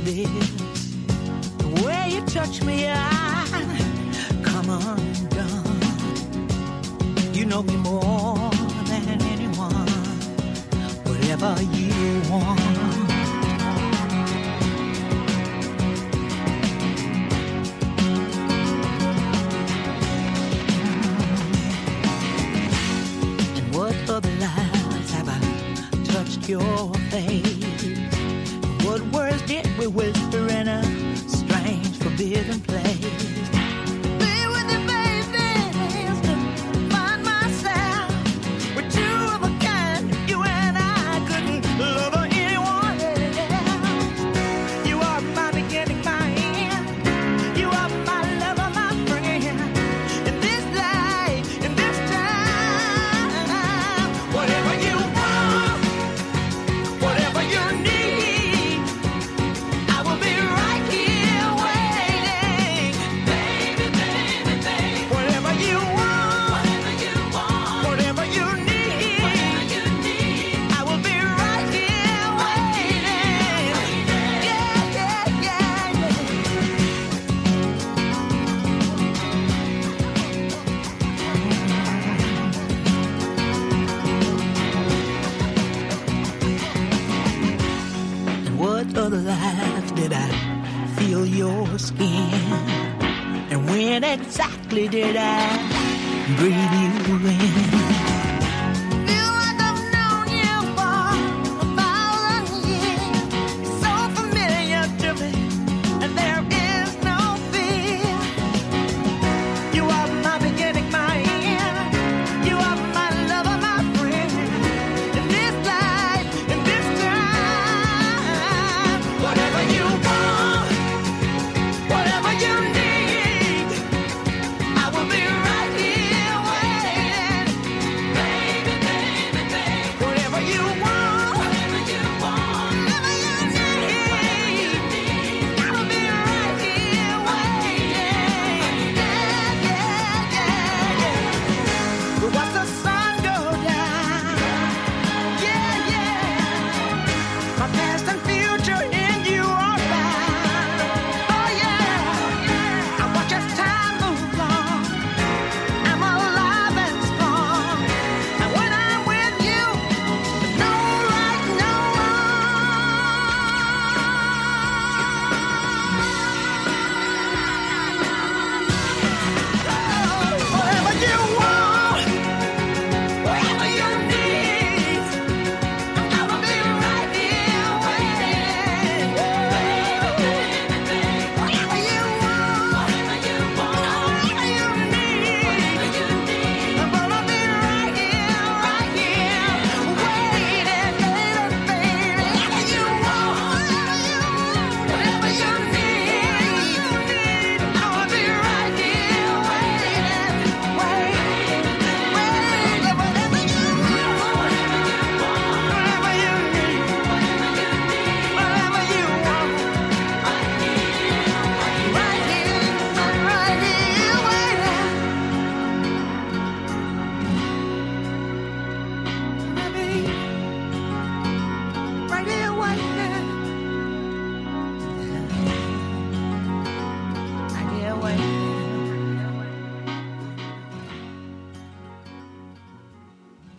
this. The way you touch me, I come undone. You know me more than anyone. Whatever you want. Other lives have I touched your face? What words did we whisper in a strange forbidden place? Be with you, baby, is to find myself with two of a kind. You and I couldn't love anyone else. You are my beginning, my end. You are my lover, my friend. In this life, in this time, whatever you want, whatever you need, I will be right here waiting. Baby, baby, baby. Whatever you want, whatever you need, I will be right here waiting. Yeah, yeah, yeah, yeah. And what other life did I feel your skin? And when exactly did I breathe you in? Feel like I've known you for 1,000 years. So familiar to me, and there is no fear. You are my beginning, my end. You are my lover, my friend. In this life, in this time, whatever you want, whatever you need, I will be right here waiting. Baby, baby, baby. Whatever you want, whatever you need, I will be right here waiting. Yeah, yeah, yeah, yeah. But watch the sun go down. Yeah, yeah. My past and future in you are bound. Oh yeah. I watch as time moves on. I'm alive and strong. And when I'm with you, no right, no wrong. Whatever you want, whatever you need, I will be right here waiting. Whatever you want, whatever you need, I'm gonna be right here waiting. Baby, whatever you want, whatever you need, I will be right here waiting. Whatever you want, whatever you need, whatever you want, right here waiting. Baby, right here waiting. Right here waiting.